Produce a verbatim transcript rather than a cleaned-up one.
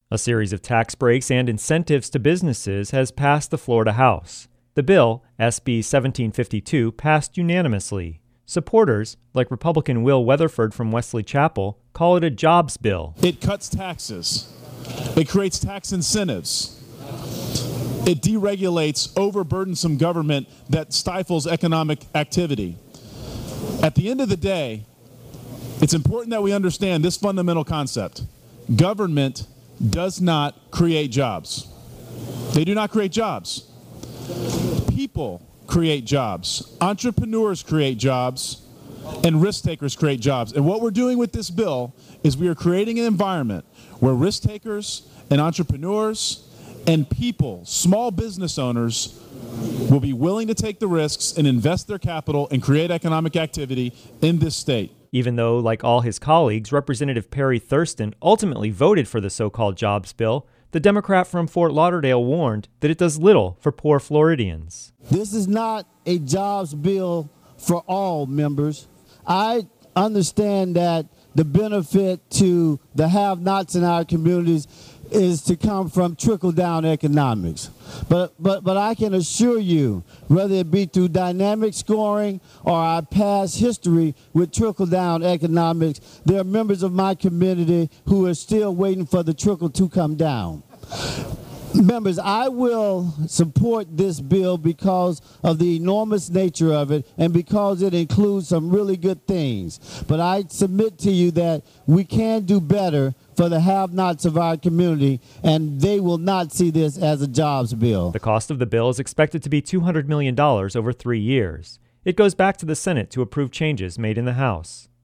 A series of tax breaks and incentives to businesses has passed the Florida House. The bill, S B seventeen fifty-two, passed unanimously. Supporters, like Republican Will Weatherford from Wesley Chapel, call it a jobs bill. It cuts taxes. It creates tax incentives. It deregulates overburdensome government that stifles economic activity. At the end of the day, it's important that we understand this fundamental concept. Government does not create jobs. They do not create jobs. People create jobs. Entrepreneurs create jobs, and risk takers create jobs. And what we're doing with this bill is we are creating an environment where risk takers and entrepreneurs and people, small business owners, will be willing to take the risks and invest their capital and create economic activity in this state. Even though, like all his colleagues, Representative Perry Thurston ultimately voted for the so-called jobs bill, the Democrat from Fort Lauderdale warned that it does little for poor Floridians. This is not a jobs bill for all members. I understand that the benefit to the have-nots in our communities is to come from trickle-down economics. But, but, but I can assure you, whether it be through dynamic scoring or our past history with trickle-down economics, there are members of my community who are still waiting for the trickle to come down. Members, I will support this bill because of the enormous nature of it and because it includes some really good things. But I submit to you that we can do better for the have-nots of our community, and they will not see this as a jobs bill. The cost of the bill is expected to be two hundred million dollars over three years. It goes back to the Senate to approve changes made in the House.